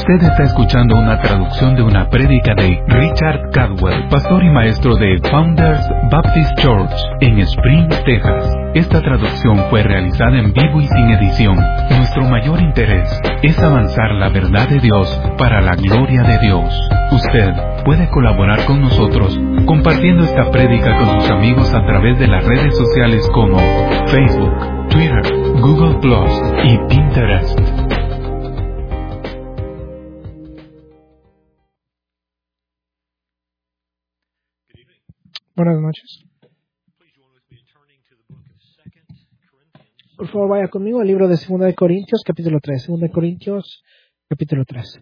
Usted está escuchando una traducción de una prédica de Richard Cadwell, pastor y maestro de Founders Baptist Church en Spring, Texas. Esta traducción fue realizada en vivo y sin edición. Nuestro mayor interés es avanzar la verdad de Dios para la gloria de Dios. Usted puede colaborar con nosotros compartiendo esta prédica con sus amigos a través de las redes sociales como Facebook, Twitter, Google Plus y Pinterest. Buenas noches. Por favor, vaya conmigo al libro de 2 de Corintios, capítulo 3. 2 de Corintios, capítulo 3.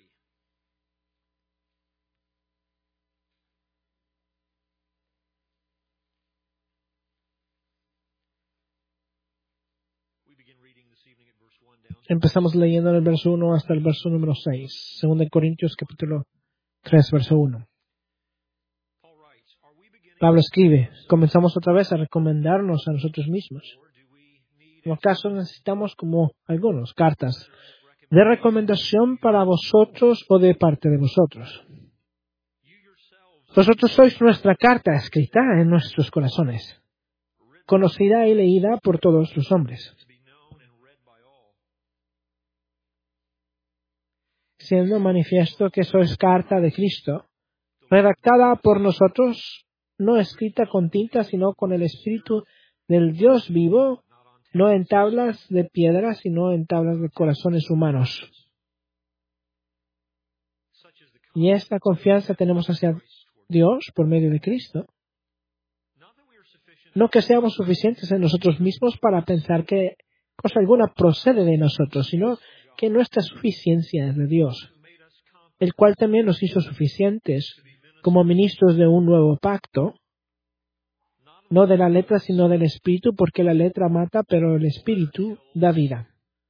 Empezamos leyendo en el verso 1 hasta el verso número 6. 2 de Corintios, capítulo 3, verso 1. Pablo escribe, comenzamos otra vez a recomendarnos a nosotros mismos. ¿O acaso necesitamos, como algunos, cartas de recomendación para vosotros o de parte de vosotros? Vosotros sois nuestra carta escrita en nuestros corazones, conocida y leída por todos los hombres, siendo manifiesto que sois carta de Cristo, redactada por nosotros, no escrita con tinta, sino con el Espíritu del Dios vivo, no en tablas de piedra, sino en tablas de corazones humanos. Y esta confianza tenemos hacia Dios por medio de Cristo. No que seamos suficientes en nosotros mismos para pensar que cosa alguna procede de nosotros, sino que nuestra suficiencia es de Dios, el cual también nos hizo suficientes como ministros de un nuevo pacto, no de la letra, sino del Espíritu, porque la letra mata, pero el Espíritu da vida.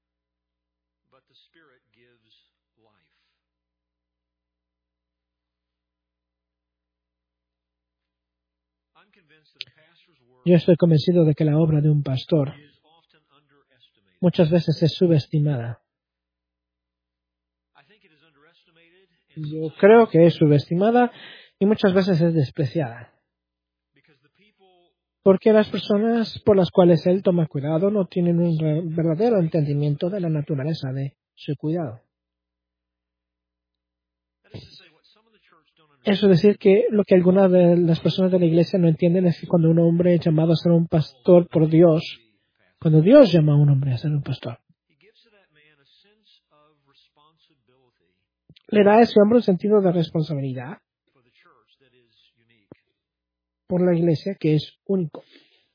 Yo estoy convencido de que la obra de un pastor muchas veces es subestimada. Yo creo que es subestimada y muchas veces es despreciada. Porque las personas por las cuales él toma cuidado no tienen un verdadero entendimiento de la naturaleza de su cuidado. Eso es decir, que lo que algunas de las personas de la iglesia no entienden es que cuando un hombre es llamado a ser un pastor por Dios, cuando Dios llama a un hombre a ser un pastor, le da a ese hombre un sentido de responsabilidad por la iglesia que es único.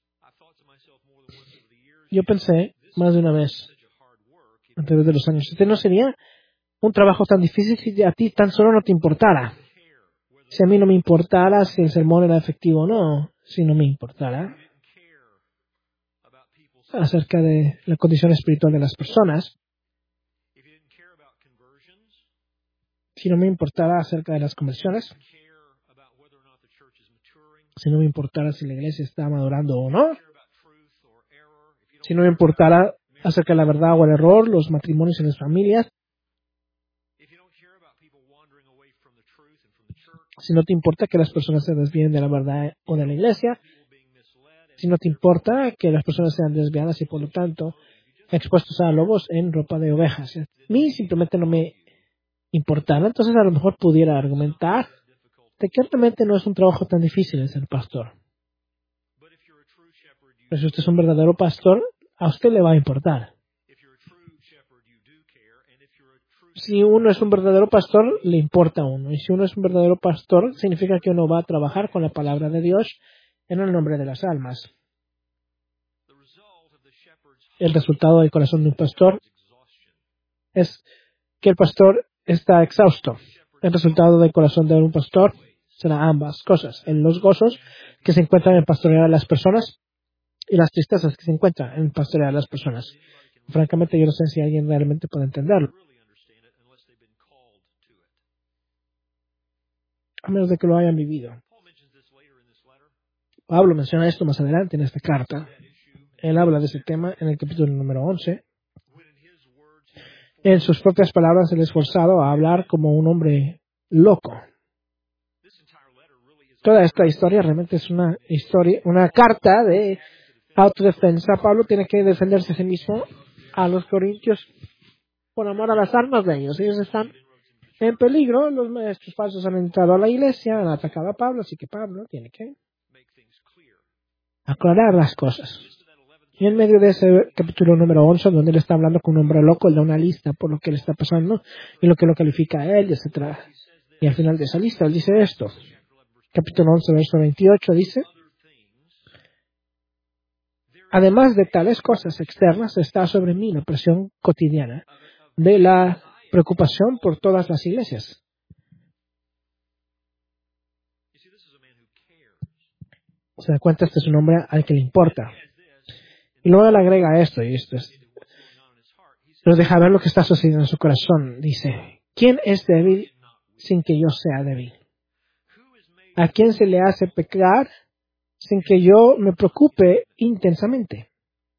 Yo pensé más de una vez, a través de los años, ¿no sería un trabajo tan difícil si a ti tan solo no te importara? Si a mí no me importara si el sermón era efectivo o no, si no me importara acerca de la condición espiritual de las personas, si no me importara acerca de las conversiones, si no me importara si la iglesia está madurando o no, si no me importara acerca de la verdad o el error, los matrimonios y las familias, si no te importa que las personas se desvíen de la verdad o de la iglesia, si no te importa que las personas sean desviadas y por lo tanto expuestos a lobos en ropa de ovejas. Si a mí simplemente no me importara, entonces a lo mejor pudiera argumentar de que ciertamente no es un trabajo tan difícil el ser pastor. Pero si usted es un verdadero pastor, a usted le va a importar. Si uno es un verdadero pastor, le importa a uno. Y si uno es un verdadero pastor, significa que uno va a trabajar con la palabra de Dios en el nombre de las almas. El resultado del corazón de un pastor es que el pastor está exhausto. El resultado del corazón de un pastor será ambas cosas. En los gozos que se encuentran en pastorear a las personas y las tristezas que se encuentran en pastorear a las personas. Francamente, yo no sé si alguien realmente puede entenderlo, a menos de que lo hayan vivido. Pablo menciona esto más adelante en esta carta. Él habla de ese tema en el capítulo número 11, En sus propias palabras, él es forzado a hablar como un hombre loco. Toda esta historia realmente es una carta de autodefensa. Pablo tiene que defenderse a sí mismo a los corintios por amor a las armas de ellos. Ellos están en peligro. Los maestros falsos han entrado a la iglesia, han atacado a Pablo, así que Pablo tiene que aclarar las cosas. Y en medio de ese capítulo número 11, donde él está hablando con un hombre loco, él da una lista por lo que le está pasando y lo que lo califica a él, etc. Y al final de esa lista, él dice esto. Capítulo 11, verso 28, dice: además de tales cosas externas, está sobre mí la presión cotidiana de la preocupación por todas las iglesias. Se da cuenta, este es un hombre al que le importa. Y luego él agrega esto, y esto es, pero deja ver lo que está sucediendo en su corazón. Dice: ¿quién es débil sin que yo sea débil? ¿A quién se le hace pecar sin que yo me preocupe intensamente?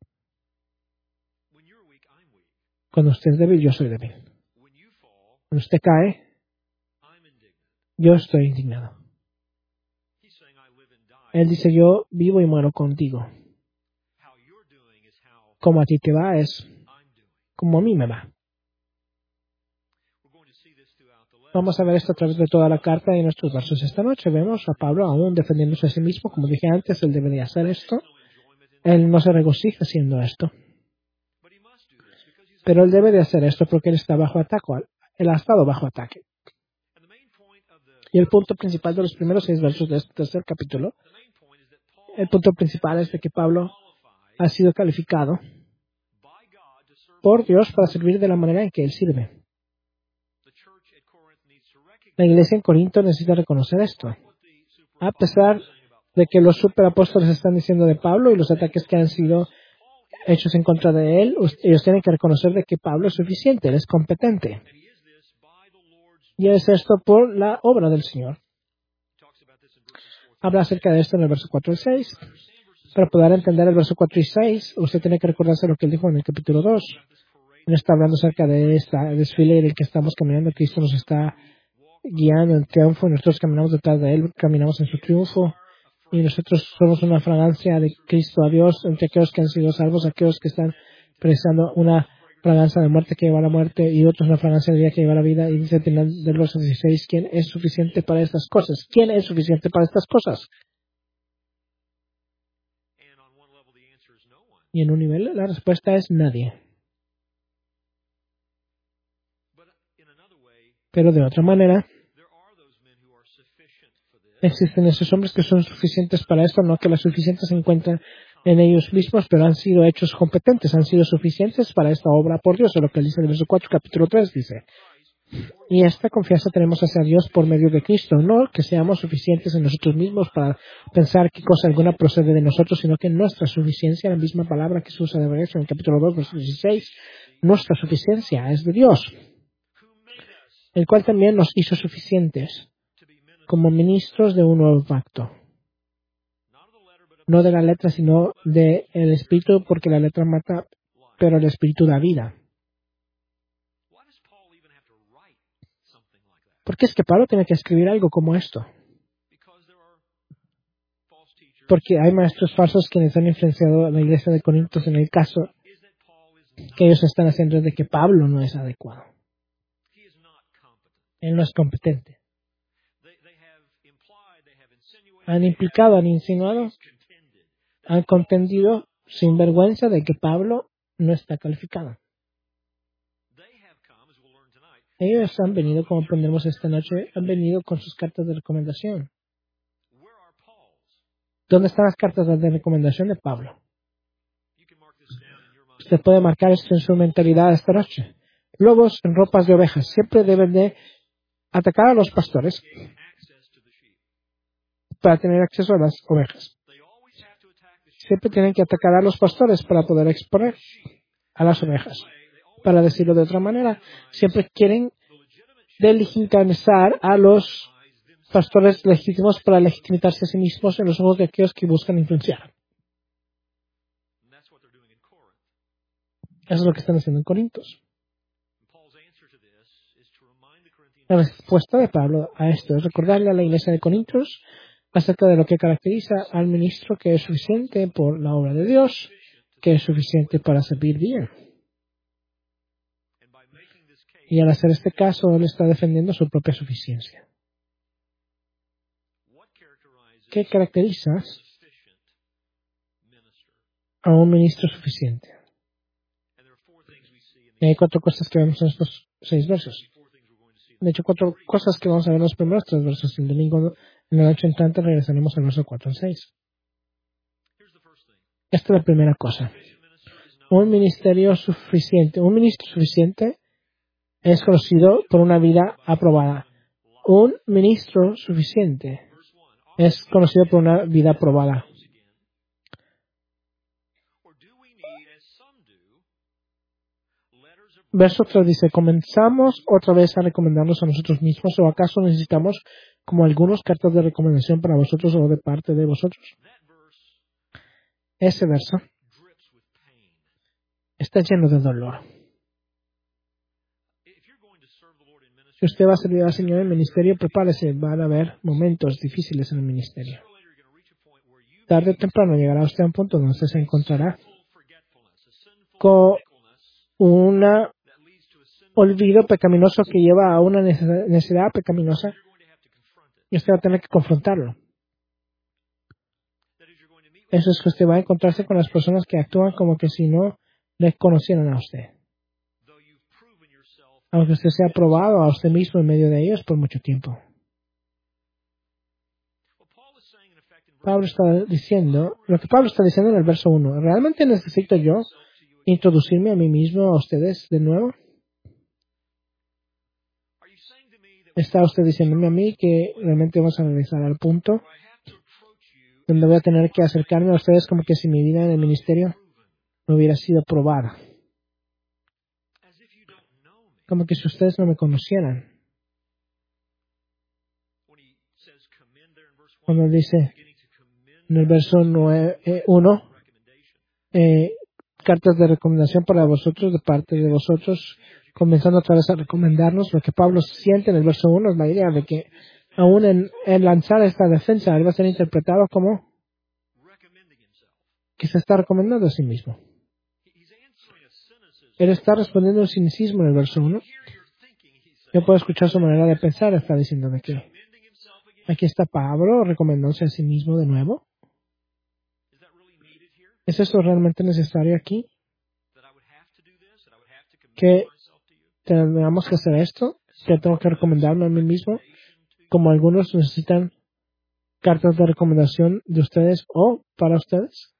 Cuando usted es débil, yo soy débil. Cuando usted cae, yo estoy indignado. Él dice: yo vivo y muero contigo. Como a ti te va es como a mí me va. Vamos a ver esto a través de toda la carta y nuestros versos esta noche. Vemos a Pablo aún defendiéndose a sí mismo. Como dije antes, él debería hacer esto. Él no se regocija haciendo esto. Pero él debe de hacer esto porque él está bajo ataque. Él ha estado bajo ataque. Y el punto principal de los primeros 6 versos de este tercer capítulo, el punto principal es de que Pablo ha sido calificado por Dios para servir de la manera en que él sirve. La iglesia en Corinto necesita reconocer esto. A pesar de que los superapóstoles están diciendo de Pablo y los ataques que han sido hechos en contra de él, ellos tienen que reconocer de que Pablo es suficiente, él es competente. Y es esto por la obra del Señor. Habla acerca de esto en el verso 4 y 6. Para poder entender el verso 4 y 6, usted tiene que recordarse lo que él dijo en el capítulo 2. Él está hablando acerca de esta desfile en el que estamos caminando. Cristo nos está guiando en triunfo y nosotros caminamos detrás de él, caminamos en su triunfo. Y nosotros somos una fragancia de Cristo a Dios entre aquellos que han sido salvos, aquellos que están precisando una fragancia de muerte que lleva a la muerte y otros una fragancia de vida que lleva a la vida. Y dice al final del verso 16, ¿quién es suficiente para estas cosas? ¿Quién es suficiente para estas cosas? Y en un nivel la respuesta es nadie. Pero de otra manera, existen esos hombres que son suficientes para esto, no que la suficiencia se encuentra en ellos mismos, pero han sido hechos competentes, han sido suficientes para esta obra por Dios. Es lo que dice en el verso 4, capítulo 3, dice. Y esta confianza tenemos hacia Dios por medio de Cristo, no que seamos suficientes en nosotros mismos para pensar que cosa alguna procede de nosotros, sino que nuestra suficiencia, la misma palabra que se usa de regreso en el capítulo 2, verso 16, nuestra suficiencia es de Dios, el cual también nos hizo suficientes como ministros de un nuevo pacto. No de la letra, sino del Espíritu, porque la letra mata, pero el Espíritu da vida. ¿Por qué es que Pablo tiene que escribir algo como esto? Porque hay maestros falsos quienes han influenciado a la iglesia de Corintios en el caso que ellos están haciendo de que Pablo no es adecuado. Él no es competente. Han implicado, han insinuado, han contendido sin vergüenza de que Pablo no está calificado. Ellos han venido, como aprendemos esta noche, han venido con sus cartas de recomendación. ¿Dónde están las cartas de recomendación de Pablo? Usted puede marcar esto en su mentalidad esta noche. Lobos en ropas de ovejas siempre deben de atacar a los pastores para tener acceso a las ovejas. Siempre tienen que atacar a los pastores para poder exponer a las ovejas. Para decirlo de otra manera, siempre quieren delegitimizar a los pastores legítimos para legitimizarse a sí mismos en los ojos de aquellos que buscan influenciar. Eso es lo que están haciendo en Corintios. La respuesta de Pablo a esto es recordarle a la iglesia de Corintios acerca de lo que caracteriza al ministro, que es suficiente por la obra de Dios, que es suficiente para servir bien. Y al hacer este caso, él está defendiendo su propia suficiencia. ¿Qué caracteriza a un ministro suficiente? Y hay 4 cosas que vemos en estos 6 versos. De hecho, 4 cosas que vamos a ver en los primeros 3 versos. El domingo en la noche entrante regresaremos al verso 4 al 6. Esta es la primera cosa. Un ministerio suficiente. Un ministro suficiente es conocido por una vida aprobada. Un ministro suficiente es conocido por una vida aprobada. Verso 3 dice, ¿comenzamos otra vez a recomendarnos a nosotros mismos o acaso necesitamos como algunos cartas de recomendación para vosotros o de parte de vosotros? Ese verso está lleno de dolor. Si usted va a servir al Señor en el ministerio, prepárese, van a haber momentos difíciles en el ministerio. Tarde o temprano llegará usted a un punto donde usted se encontrará con un olvido pecaminoso que lleva a una necesidad pecaminosa y usted va a tener que confrontarlo. Eso es que usted va a encontrarse con las personas que actúan como que si no le conocieran a usted. Aunque usted sea probado a usted mismo en medio de ellos por mucho tiempo. Pablo está diciendo, lo que Pablo está diciendo en el verso 1, ¿realmente necesito yo introducirme a mí mismo a ustedes de nuevo? ¿Está usted diciéndome a mí que realmente vamos a regresar al punto donde voy a tener que acercarme a ustedes como que si mi vida en el ministerio no hubiera sido probada? Como que si ustedes no me conocieran. Cuando dice en el verso 1, cartas de recomendación para vosotros, de parte de vosotros, comenzando otra vez a recomendarnos, lo que Pablo siente en el verso 1 es la idea de que aún en lanzar esta defensa, él va a ser interpretado como que se está recomendando a sí mismo. Él está respondiendo al cinismo en el verso 1. Yo puedo escuchar su manera de pensar, está diciendo de que aquí está Pablo recomendándose a sí mismo de nuevo. ¿Es eso realmente necesario aquí? ¿Que tengamos que hacer esto? ¿Que tengo que recomendarme a mí mismo? Como algunos necesitan cartas de recomendación de ustedes o para ustedes.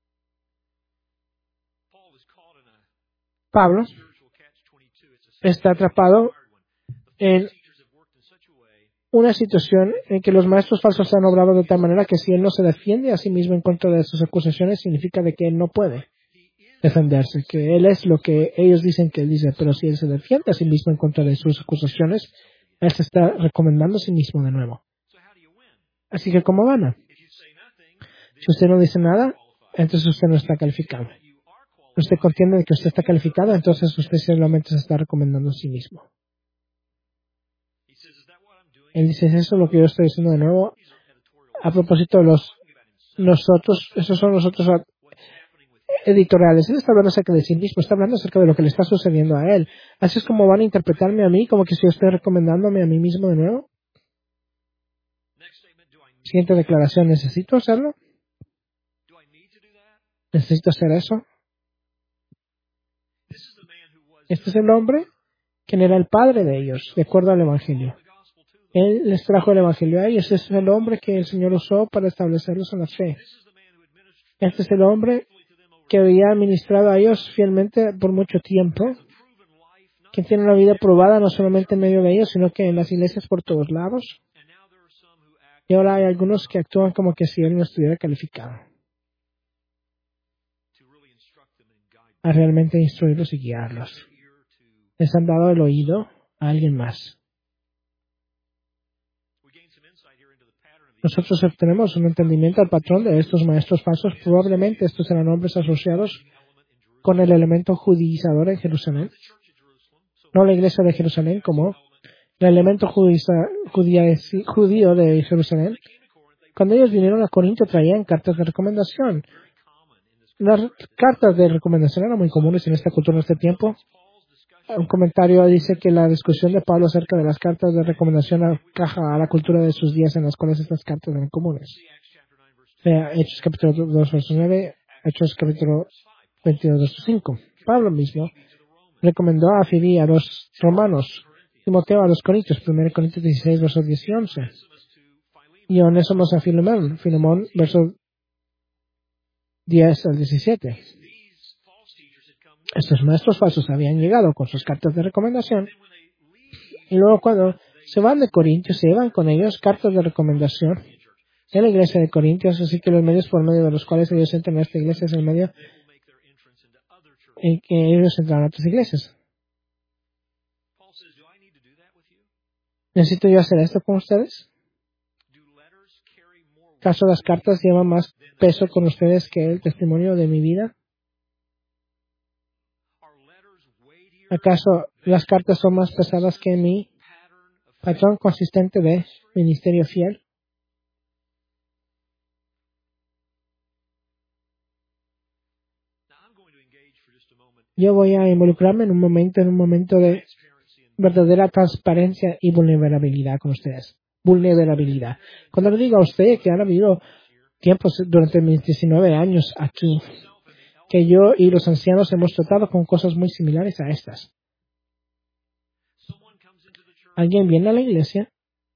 Pablo está atrapado en una situación en que los maestros falsos se han obrado de tal manera que si él no se defiende a sí mismo en contra de sus acusaciones, significa de que él no puede defenderse, que él es lo que ellos dicen que él dice, pero si él se defiende a sí mismo en contra de sus acusaciones, él se está recomendando a sí mismo de nuevo. Así que, ¿cómo gana? Si usted no dice nada, entonces usted no está calificado. Usted contiene de que usted está calificado, entonces usted solamente se está recomendando a sí mismo. Él dice, ¿es eso lo que yo estoy diciendo de nuevo? A propósito de nosotros, esos son los otros editoriales. Él está hablando acerca de sí mismo, está hablando acerca de lo que le está sucediendo a él. Así es como van a interpretarme a mí, como que si yo estoy recomendándome a mí mismo de nuevo. Siguiente declaración, ¿necesito hacerlo? ¿Necesito hacer eso? Este es el hombre quien era el padre de ellos, de acuerdo al Evangelio. Él les trajo el Evangelio a ellos. Este es el hombre que el Señor usó para establecerlos en la fe. Este es el hombre que había administrado a ellos fielmente por mucho tiempo, que tiene una vida probada no solamente en medio de ellos, sino que en las iglesias por todos lados. Y ahora hay algunos que actúan como que si él no estuviera calificado a realmente instruirlos y guiarlos. Les han dado el oído a alguien más. Nosotros obtenemos un entendimiento al patrón de estos maestros falsos. Probablemente estos eran hombres asociados con el elemento judaizador en Jerusalén. No la iglesia de Jerusalén como el elemento judío de Jerusalén, cuando ellos vinieron a Corinto traían cartas de recomendación. Las cartas de recomendación eran muy comunes en esta cultura en este tiempo. Un comentario dice que la discusión de Pablo acerca de las cartas de recomendación encaja a la cultura de sus días en las cuales estas cartas eran comunes. Hechos capítulo 2, verso 9, Hechos capítulo 22, verso 5. Pablo mismo recomendó a Fili a los romanos, Timoteo a los corintios, 1 Corintios 16, versos 10 y 11. Y Onésimo a Filemón, versos 10 al 17. Estos maestros falsos habían llegado con sus cartas de recomendación. Y luego cuando se van de Corintios, se llevan con ellos cartas de recomendación en la iglesia de Corintios, así que los medios por medio de los cuales ellos entran a esta iglesia es el medio en que ellos entran a otras iglesias. ¿Necesito yo hacer esto con ustedes? ¿Acaso las cartas llevan más peso con ustedes que el testimonio de mi vida? ¿Acaso las cartas son más pesadas que mi patrón consistente de ministerio fiel? Yo voy a involucrarme en un momento de verdadera transparencia y vulnerabilidad con ustedes. Vulnerabilidad. Cuando le digo a usted que han habido tiempos durante mis 19 años aquí, que yo y los ancianos hemos tratado con cosas muy similares a estas. Alguien viene a la iglesia,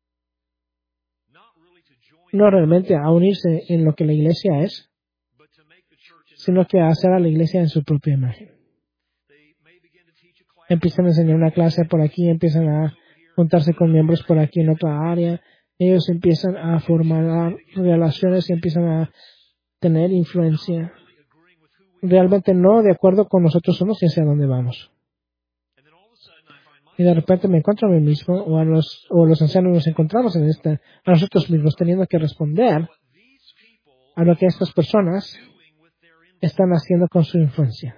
no realmente a unirse en lo que la iglesia es, sino que a hacer a la iglesia en su propia imagen. Empiezan a enseñar una clase por aquí, empiezan a juntarse con miembros por aquí en otra área, ellos empiezan a formar relaciones y empiezan a tener influencia. Realmente no de acuerdo con nosotros somos y hacia dónde vamos. Y de repente me encuentro a mí mismo o los ancianos nos encontramos a nosotros mismos teniendo que responder a lo que estas personas están haciendo con su influencia.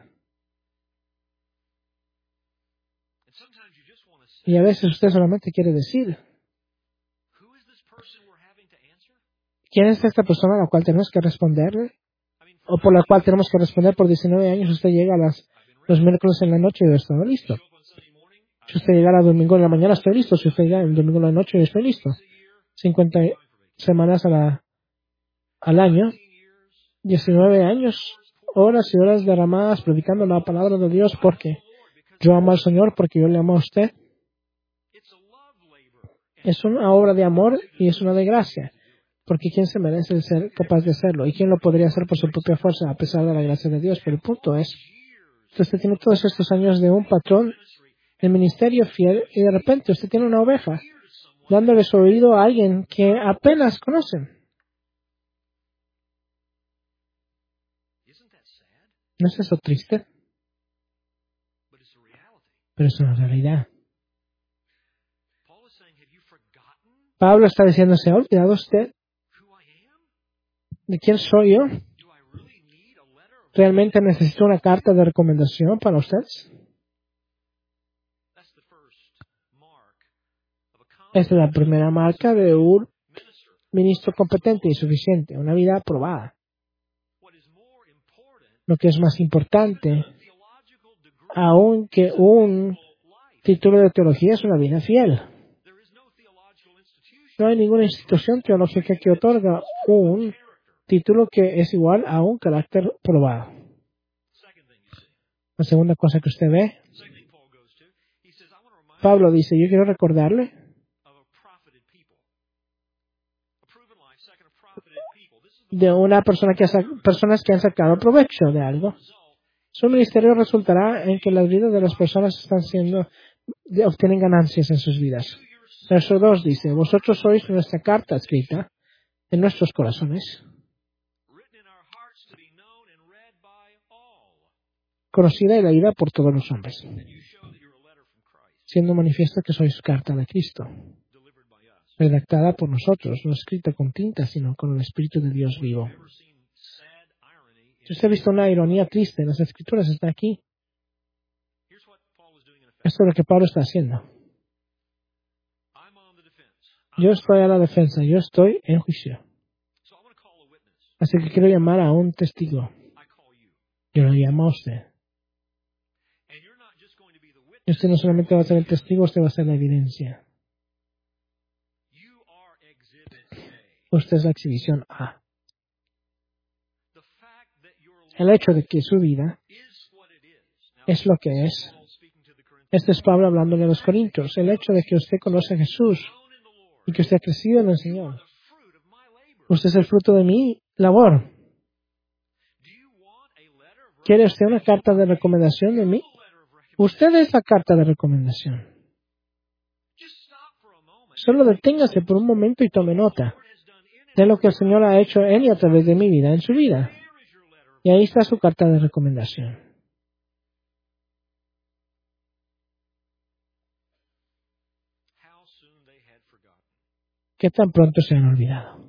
Y a veces usted solamente quiere decir, ¿quién es esta persona a la cual tenemos que responderle? O por la cual tenemos que responder por 19 años. Usted llega los miércoles en la noche y yo estoy listo. Si usted llega el domingo en la mañana, estoy listo. Si usted llega el domingo en la noche, yo estoy listo. 50 semanas al año, 19 años, horas y horas derramadas predicando la palabra de Dios porque yo amo al Señor, porque yo le amo a usted. Es una obra de amor y es una de gracia. Porque ¿quién se merece ser capaz de hacerlo? ¿Y quién lo podría hacer por su propia fuerza a pesar de la gracia de Dios? Pero el punto es, usted tiene todos estos años de un patrón de ministerio fiel y de repente usted tiene una oveja dándole su oído a alguien que apenas conocen. ¿No es eso triste? Pero es una realidad. Pablo está diciendo, ¿se ha olvidado usted de quién soy yo? ¿Realmente necesito una carta de recomendación para ustedes? Esta es la primera marca de un ministro competente y suficiente, una vida aprobada. Lo que es más importante, aún que un título de teología, es una vida fiel. No hay ninguna institución teológica que otorga un título que es igual a un carácter probado. La segunda cosa que usted ve, Pablo dice, yo quiero recordarle de una persona personas que han sacado provecho de algo. Su ministerio resultará en que las vidas de las personas obtienen ganancias en sus vidas. Verso 2 dice, vosotros sois nuestra carta escrita en nuestros corazones, conocida y leída por todos los hombres, siendo manifiesto que sois carta de Cristo, redactada por nosotros, no escrita con tinta, sino con el Espíritu de Dios vivo. Si usted ha visto una ironía triste en las Escrituras, está aquí. Esto es lo que Pablo está haciendo. Yo estoy a la defensa. Yo estoy en juicio. Así que quiero llamar a un testigo. Yo lo llamo a usted. Y usted no solamente va a ser el testigo, usted va a ser la evidencia. Usted es la exhibición A. El hecho de que su vida es lo que es. Este es Pablo hablándole a los Corintios. El hecho de que usted conoce a Jesús y que usted ha crecido en el Señor. Usted es el fruto de mi labor. ¿Quiere usted una carta de recomendación de mí? Usted es la carta de recomendación. Solo deténgase por un momento y tome nota de lo que el Señor ha hecho en y a través de mi vida, en su vida. Y ahí está su carta de recomendación. ¿Qué tan pronto se han olvidado?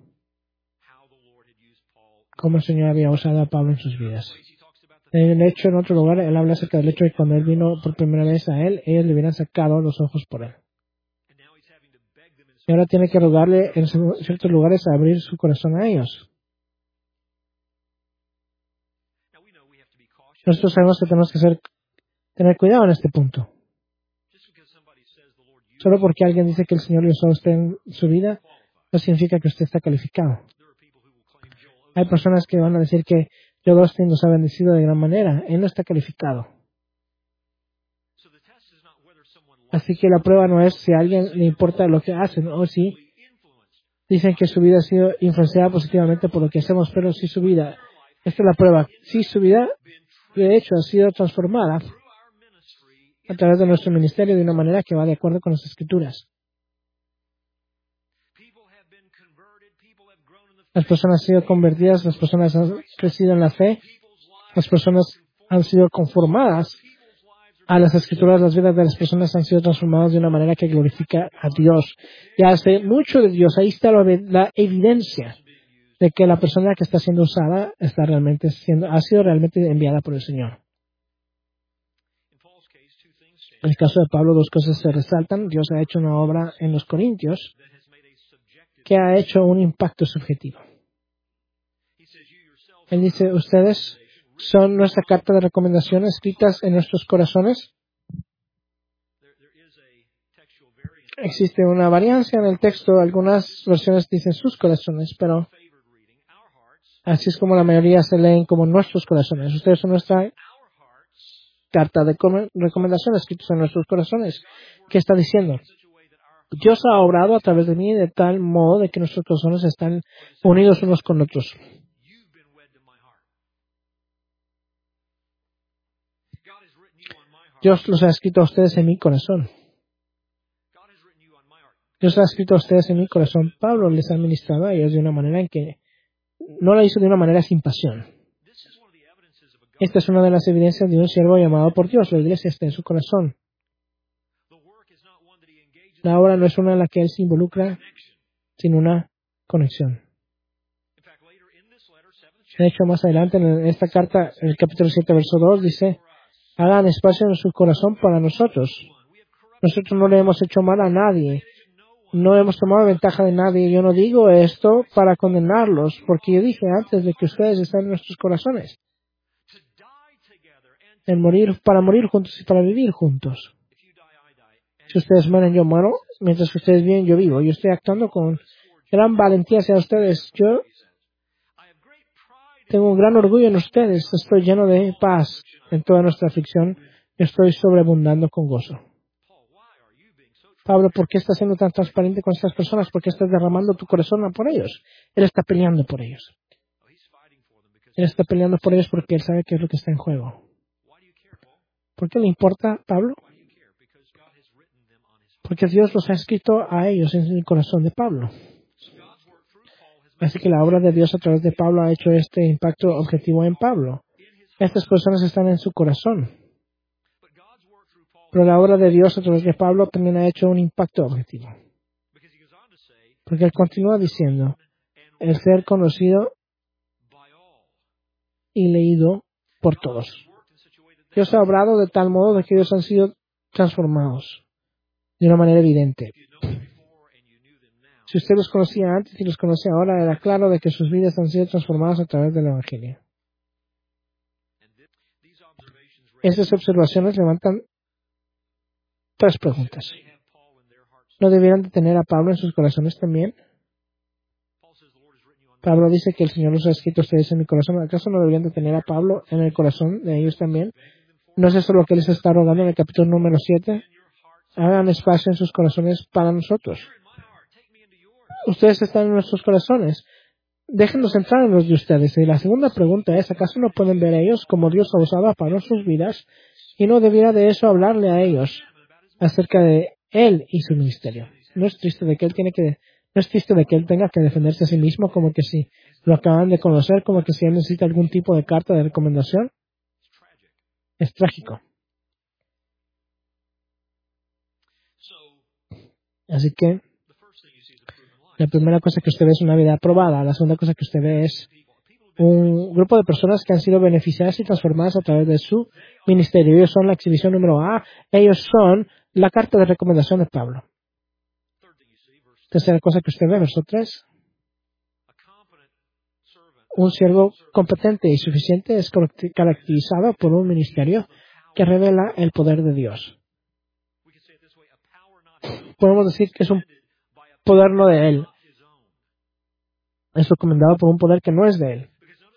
Cómo el Señor había usado a Pablo en sus vidas. En en otro lugar, él habla acerca del hecho de que cuando él vino por primera vez a él, ellos le hubieran sacado los ojos por él. Y ahora tiene que rogarle en ciertos lugares a abrir su corazón a ellos. Nosotros sabemos que tenemos que tener cuidado en este punto. Solo porque alguien dice que el Señor le usó a usted en su vida, no significa que usted está calificado. Hay personas que van a decir que Joel Osteen nos ha bendecido de gran manera. Él no está calificado. Así que la prueba no es si a alguien le importa lo que hacen o si dicen que su vida ha sido influenciada positivamente por lo que hacemos, pero si su vida, esta es la prueba, si su vida de hecho ha sido transformada a través de nuestro ministerio de una manera que va de acuerdo con las Escrituras. Las personas han sido convertidas, las personas han crecido en la fe, las personas han sido conformadas a las Escrituras, las vidas de las personas han sido transformadas de una manera que glorifica a Dios. Y hace mucho de Dios. Ahí está la evidencia de que la persona que está siendo usada ha sido realmente enviada por el Señor. En el caso de Pablo, dos cosas se resaltan. Dios ha hecho una obra en los Corintios que ha hecho un impacto subjetivo. Él dice, ustedes son nuestra carta de recomendación escritas en nuestros corazones. Existe una variancia en el texto. Algunas versiones dicen sus corazones, pero así es como la mayoría se leen como nuestros corazones. Ustedes son nuestra carta de recomendación escritas en nuestros corazones. ¿Qué está diciendo? Dios ha obrado a través de mí de tal modo de que nuestros corazones están unidos unos con otros. Dios los ha escrito a ustedes en mi corazón. Dios ha escrito a ustedes en mi corazón. Pablo les ha ministrado a ellos de una manera en que no la hizo de una manera sin pasión. Esta es una de las evidencias de un siervo llamado por Dios. La iglesia está en su corazón. La obra no es una en la que él se involucra, sino una conexión. De hecho, más adelante en esta carta, en el capítulo 7, verso 2, dice, hagan espacio en su corazón para nosotros. Nosotros no le hemos hecho mal a nadie. No hemos tomado ventaja de nadie. Yo no digo esto para condenarlos, porque yo dije antes de que ustedes están en nuestros corazones. Para morir juntos y para vivir juntos. Si ustedes mueren, yo muero. Mientras que ustedes viven, yo vivo. Yo estoy actuando con gran valentía hacia ustedes. Yo tengo un gran orgullo en ustedes. Estoy lleno de paz en toda nuestra aflicción. Estoy sobreabundando con gozo. Pablo, ¿por qué estás siendo tan transparente con estas personas? ¿Por qué estás derramando tu corazón por ellos? Él está peleando por ellos. Él está peleando por ellos porque él sabe qué es lo que está en juego. ¿Por qué le importa, Pablo? Porque Dios los ha escrito a ellos en el corazón de Pablo. Así que la obra de Dios a través de Pablo ha hecho este impacto objetivo en Pablo. Estas personas están en su corazón. Pero la obra de Dios a través de Pablo también ha hecho un impacto objetivo. Porque él continúa diciendo, el ser conocido y leído por todos. Dios ha obrado de tal modo de que ellos han sido transformados de una manera evidente. Si usted los conocía antes y los conoce ahora, era claro de que sus vidas han sido transformadas a través del Evangelio. Estas observaciones levantan 3 preguntas. ¿No debieran de tener a Pablo en sus corazones también? Pablo dice que el Señor los ha escrito a ustedes en mi corazón. ¿Acaso no deberían de tener a Pablo en el corazón de ellos también? ¿No es eso lo que les está rogando en el capítulo número 7? Hagan espacio en sus corazones para nosotros. Ustedes están en nuestros corazones. Déjennos entrar en los de ustedes. Y la segunda pregunta es, ¿acaso no pueden ver ellos como Dios ha usado a Pablo en sus vidas? ¿Y no debiera de eso hablarle a ellos acerca de él y su ministerio? ¿No es triste de que él tenga que defenderse a sí mismo como que si lo acaban de conocer, como que si él necesita algún tipo de carta de recomendación? Es trágico. Así que la primera cosa que usted ve es una vida aprobada. La segunda cosa que usted ve es un grupo de personas que han sido beneficiadas y transformadas a través de su ministerio. Ellos son la exhibición número A. Ellos son la carta de recomendación de Pablo. Tercera cosa que usted ve, verso 3. Un siervo competente y suficiente es caracterizado por un ministerio que revela el poder de Dios. Podemos decir que es un poder no de él. Es recomendado por un poder que no es de él.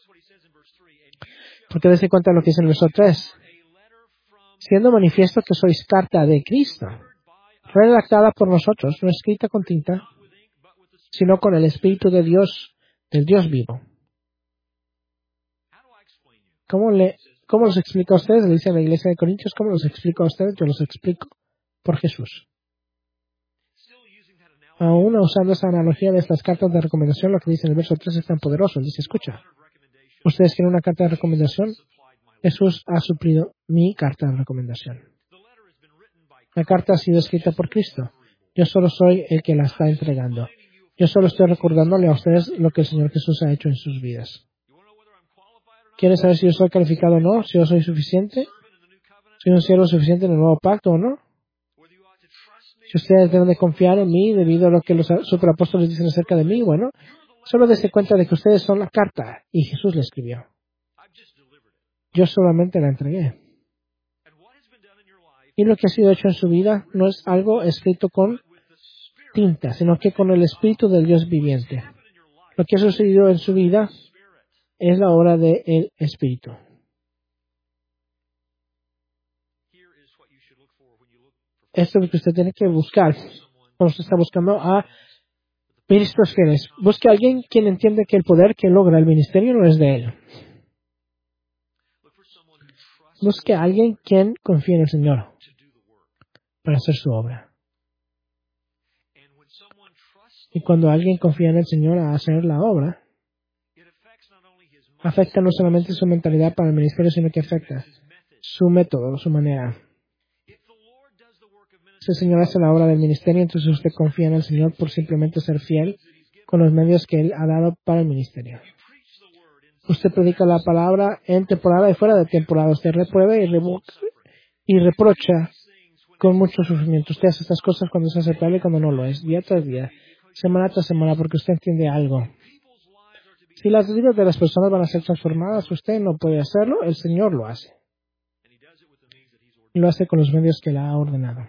Porque dése cuenta de lo que dice en el verso 3. Siendo manifiesto que sois carta de Cristo, redactada por nosotros, no escrita con tinta, sino con el Espíritu de Dios, del Dios vivo. ¿Cómo los explico a ustedes? Le dice a la iglesia de Corintios, ¿cómo los explico a ustedes? Yo los explico por Jesús. Aún usando esa analogía de estas cartas de recomendación, lo que dice en el verso 3 es tan poderoso. Dice, escucha, ustedes quieren una carta de recomendación. Jesús ha suplido mi carta de recomendación. La carta ha sido escrita por Cristo. Yo solo soy el que la está entregando. Yo solo estoy recordándole a ustedes lo que el Señor Jesús ha hecho en sus vidas. ¿Quieren saber si yo soy calificado o no? ¿Si yo soy suficiente? ¿Soy un siervo suficiente en el nuevo pacto o no? Si ustedes deben de confiar en mí debido a lo que los superapóstoles dicen acerca de mí, bueno, solo dense cuenta de que ustedes son la carta y Jesús la escribió. Yo solamente la entregué. Y lo que ha sido hecho en su vida no es algo escrito con tinta, sino que con el Espíritu del Dios viviente. Lo que ha sucedido en su vida es la obra del Espíritu. Esto es lo que usted tiene que buscar cuando usted está buscando a ministros fieles. Busque a alguien quien entiende que el poder que logra el ministerio no es de él. Busque a alguien quien confíe en el Señor para hacer su obra. Y cuando alguien confía en el Señor a hacer la obra, afecta no solamente su mentalidad para el ministerio, sino que afecta su método, su manera. Si el Señor hace la obra del ministerio, entonces usted confía en el Señor por simplemente ser fiel con los medios que Él ha dado para el ministerio. Usted predica la palabra en temporada y fuera de temporada. Usted reprueba y reprocha con mucho sufrimiento. Usted hace estas cosas cuando es aceptable y cuando no lo es, día tras día, semana tras semana, porque usted entiende algo. Si las vidas de las personas van a ser transformadas, usted no puede hacerlo, el Señor lo hace. Y lo hace con los medios que Él ha ordenado.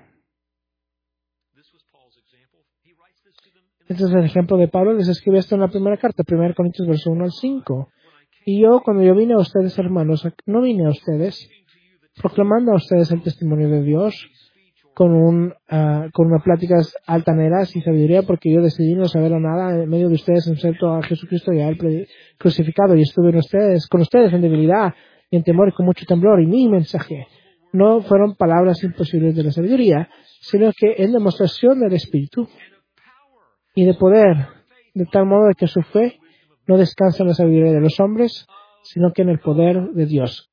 Este es el ejemplo de Pablo. Les escribe esto en la primera carta, 1 Corintios verso 1 al 5. Y cuando yo vine a ustedes, hermanos, no vine a ustedes proclamando a ustedes el testimonio de Dios con unas pláticas altaneras y sabiduría, porque yo decidí no saber nada en medio de ustedes, excepto a Jesucristo y a Él crucificado, y estuve con ustedes en debilidad y en temor y con mucho temblor, y mi mensaje no fueron palabras imposibles de la sabiduría, sino que en demostración del Espíritu y de poder, de tal modo de que su fe no descansa en la sabiduría de los hombres, sino que en el poder de Dios.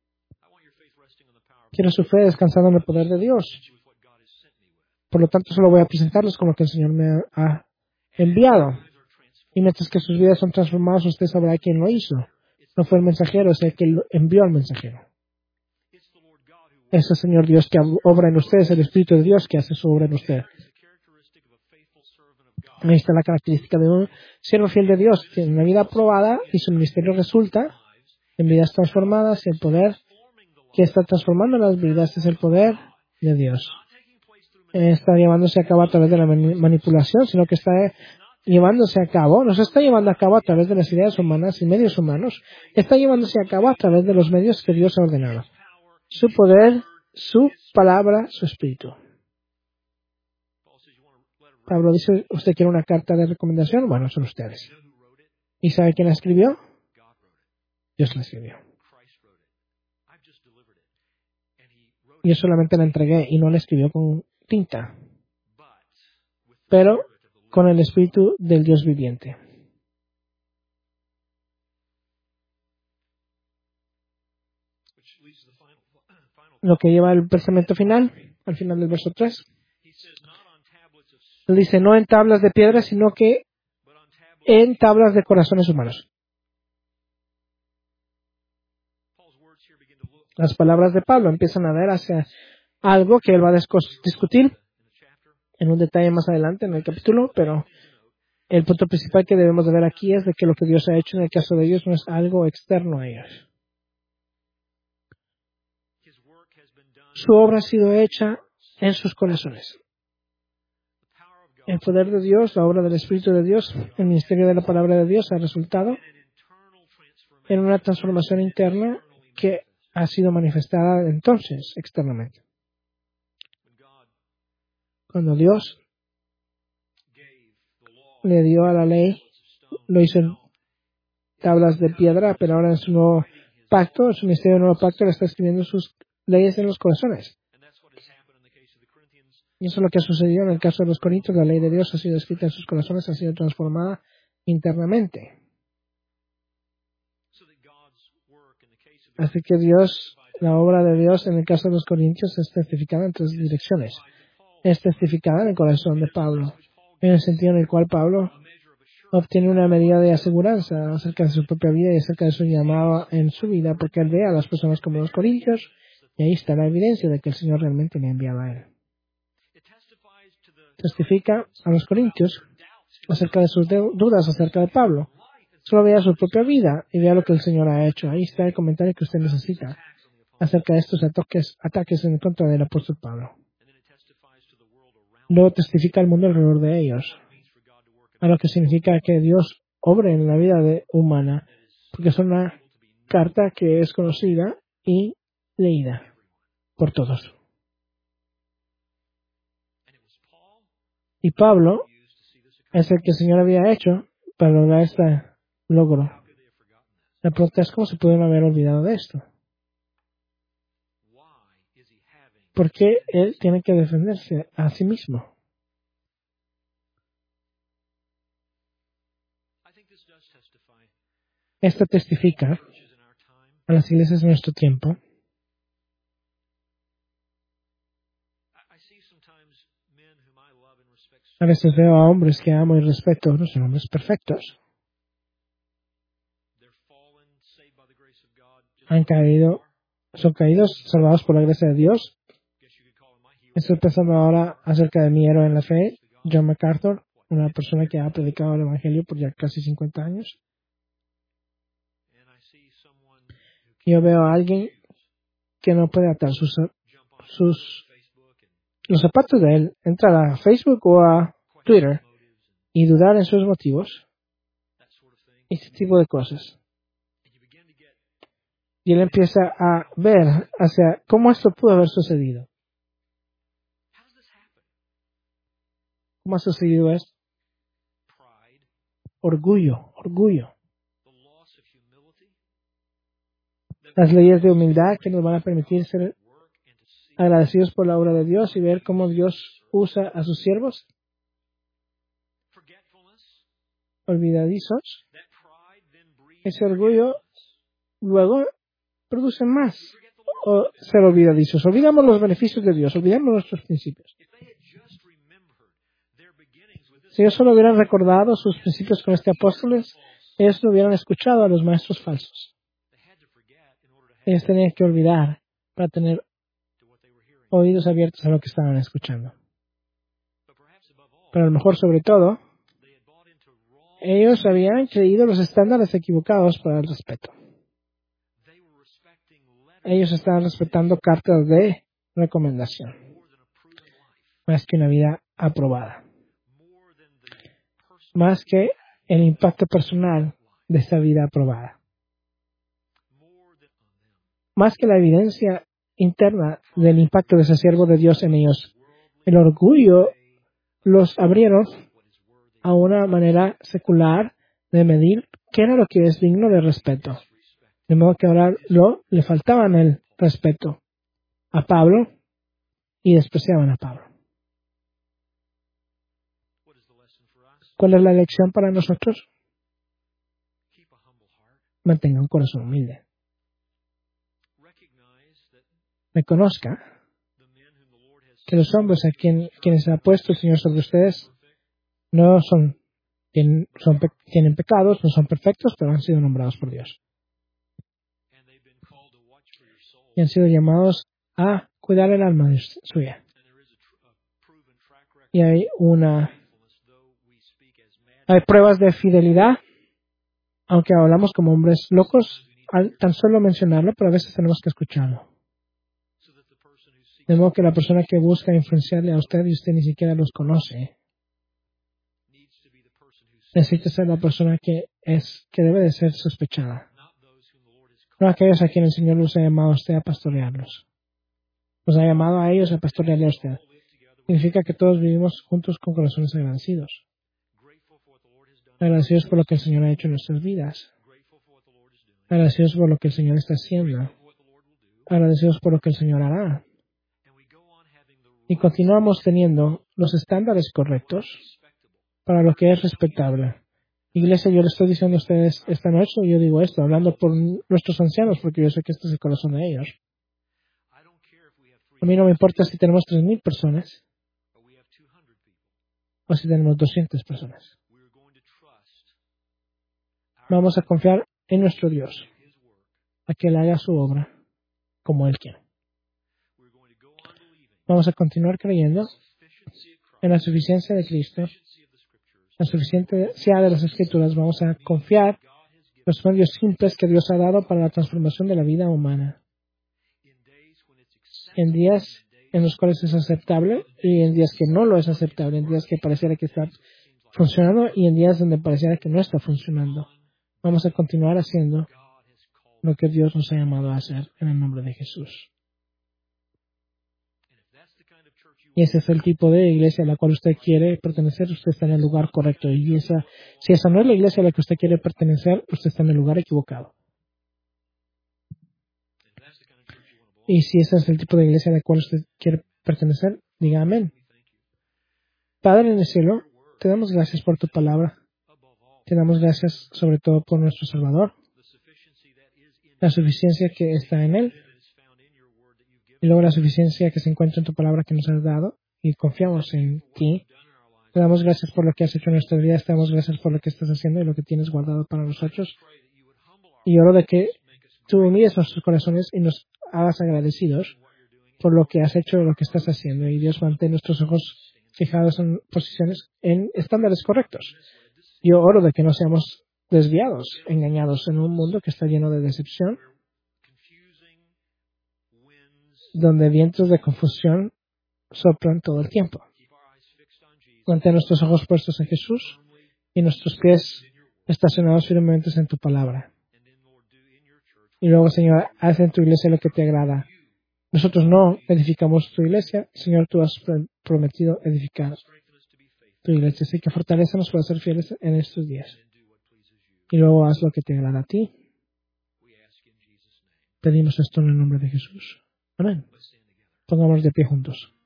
Quiero su fe descansando en el poder de Dios. Por lo tanto, solo voy a presentarles con lo que el Señor me ha enviado. Y mientras que sus vidas son transformadas, usted sabrá quién lo hizo. No fue el mensajero, es el que envió al mensajero. Es el Señor Dios que obra en usted, es el Espíritu de Dios que hace su obra en usted. Ahí está la característica de un siervo fiel de Dios. Tiene una vida aprobada y su ministerio resulta en vidas transformadas, y el poder que está transformando las vidas es el poder de Dios. Está llevándose a cabo a través de la manipulación, sino que está llevándose a cabo, no se está llevando a cabo a través de las ideas humanas y medios humanos, está llevándose a cabo a través de los medios que Dios ha ordenado. Su poder, su palabra, su espíritu. Pablo dice, ¿usted quiere una carta de recomendación? Bueno, son ustedes. ¿Y sabe quién la escribió? Dios la escribió. Yo solamente la entregué y no la escribió con tinta, pero con el espíritu del Dios viviente. Lo que lleva al pensamiento final, al final del verso 3. Él dice, no en tablas de piedra, sino que en tablas de corazones humanos. Las palabras de Pablo empiezan a ver hacia algo que él va a discutir en un detalle más adelante en el capítulo, pero el punto principal que debemos de ver aquí es de que lo que Dios ha hecho en el caso de ellos no es algo externo a ellos. Su obra ha sido hecha en sus corazones. El poder de Dios, la obra del Espíritu de Dios, el ministerio de la palabra de Dios ha resultado en una transformación interna que ha sido manifestada entonces externamente. Cuando Dios le dio a la ley, lo hizo en tablas de piedra, pero ahora en su nuevo pacto, en su ministerio del nuevo pacto, le está escribiendo sus leyes en los corazones. Y eso es lo que ha sucedido en el caso de los Corintios. La ley de Dios ha sido escrita en sus corazones, ha sido transformada internamente. Así que Dios, la obra de Dios en el caso de los Corintios es testificada en tres direcciones. Es testificada en el corazón de Pablo, en el sentido en el cual Pablo obtiene una medida de aseguranza acerca de su propia vida y acerca de su llamado en su vida, porque él ve a las personas como los Corintios, y ahí está la evidencia de que el Señor realmente le ha enviado a él. Testifica a los Corintios acerca de sus dudas acerca de Pablo. Solo vea su propia vida y vea lo que el Señor ha hecho. Ahí está el comentario que usted necesita acerca de estos ataques en contra del apóstol Pablo. Luego testifica al mundo alrededor de ellos, a lo que significa que Dios obre en la vida humana, porque es una carta que es conocida y leída por todos. Y Pablo es el que el Señor había hecho para lograr este logro. La pregunta es, ¿cómo se pudieron haber olvidado de esto? ¿Por qué él tiene que defenderse a sí mismo? Esto testifica a las iglesias de nuestro tiempo a veces veo a hombres que amo y respeto, no son hombres perfectos. Han caído, son caídos, salvados por la gracia de Dios. Estoy pensando ahora acerca de mi héroe en la fe, John MacArthur, una persona que ha predicado el Evangelio por ya casi 50 años. Yo veo a alguien que no puede atar los zapatos de él, entrar a Facebook o a Twitter y dudar en sus motivos, este tipo de cosas. Y él empieza a ver hacia cómo esto pudo haber sucedido. ¿Cómo ha sucedido esto? Orgullo. Las leyes de humildad que nos van a permitir ser agradecidos por la obra de Dios y ver cómo Dios usa a sus siervos. Olvidadizos. Ese orgullo luego produce más ser olvidadizos. Olvidamos los beneficios de Dios, olvidamos nuestros principios. Si ellos solo hubieran recordado sus principios con este apóstoles, ellos no hubieran escuchado a los maestros falsos. Ellos tenían que olvidar para tener oídos abiertos a lo que estaban escuchando. Pero a lo mejor, sobre todo, Ellos habían creído los estándares equivocados para el respeto. Ellos estaban respetando cartas de recomendación, más que una vida aprobada, más que el impacto personal de esa vida aprobada, más que la evidencia interna del impacto de ese siervo de Dios en ellos. El orgullo los abrieron a una manera secular de medir qué era lo que es digno de respeto. De modo que ahora le faltaban el respeto a Pablo y despreciaban a Pablo. ¿Cuál es la lección para nosotros? Mantenga un corazón humilde. Reconozca que los hombres a quienes ha puesto el Señor sobre ustedes no tienen pecados, no son perfectos, pero han sido nombrados por Dios. Y han sido llamados a cuidar el alma suya. Y hay pruebas de fidelidad, aunque hablamos como hombres locos, al tan solo mencionarlo, pero a veces tenemos que escucharlo. De modo que la persona que busca influenciarle a usted y usted ni siquiera los conoce, necesita ser la persona que debe de ser sospechada. No aquellos a quienes el Señor los ha llamado a usted a pastorearlos. Los ha llamado a ellos a pastorearle a usted. Significa que todos vivimos juntos con corazones agradecidos. Agradecidos por lo que el Señor ha hecho en nuestras vidas. Agradecidos por lo que el Señor está haciendo. Agradecidos por lo que el Señor hará. Y continuamos teniendo los estándares correctos para lo que es respetable. Iglesia, yo le estoy diciendo a ustedes esta noche, y yo digo esto, hablando por nuestros ancianos, porque yo sé que este es el corazón de ellos. A mí no me importa si tenemos 3,000 personas o si tenemos 200 personas. Vamos a confiar en nuestro Dios, a que Él haga su obra como Él quiere. Vamos a continuar creyendo en la suficiencia de Cristo, la suficiencia de las Escrituras. Vamos a confiar en los medios simples que Dios ha dado para la transformación de la vida humana. En días en los cuales es aceptable y en días que no lo es aceptable, en días que pareciera que está funcionando y en días donde pareciera que no está funcionando. Vamos a continuar haciendo lo que Dios nos ha llamado a hacer en el nombre de Jesús. Y ese es el tipo de iglesia a la cual usted quiere pertenecer, usted está en el lugar correcto. Y si esa no es la iglesia a la que usted quiere pertenecer, usted está en el lugar equivocado. Y si ese es el tipo de iglesia a la cual usted quiere pertenecer, diga amén. Padre en el cielo, te damos gracias por tu palabra. Te damos gracias sobre todo por nuestro Salvador, la suficiencia que está en Él, y luego la suficiencia que se encuentra en tu palabra que nos has dado, y confiamos en ti. Te damos gracias por lo que has hecho en nuestra vida, te damos gracias por lo que estás haciendo y lo que tienes guardado para nosotros. Y oro de que tú humilles nuestros corazones y nos hagas agradecidos por lo que has hecho y lo que estás haciendo. Y Dios, mantén nuestros ojos fijados en posiciones, en estándares correctos. Yo oro de que no seamos desviados, engañados en un mundo que está lleno de decepción, donde vientos de confusión soplan todo el tiempo. Mantén nuestros ojos puestos en Jesús y nuestros pies estacionados firmemente en tu palabra. Y luego, Señor, haz en tu iglesia lo que te agrada. Nosotros no edificamos tu iglesia, Señor, tú has prometido edificar tu iglesia. Así que fortalécenos para ser fieles en estos días. Y luego haz lo que te agrada a ti. Pedimos esto en el nombre de Jesús. Amén. Pongámonos de pie juntos.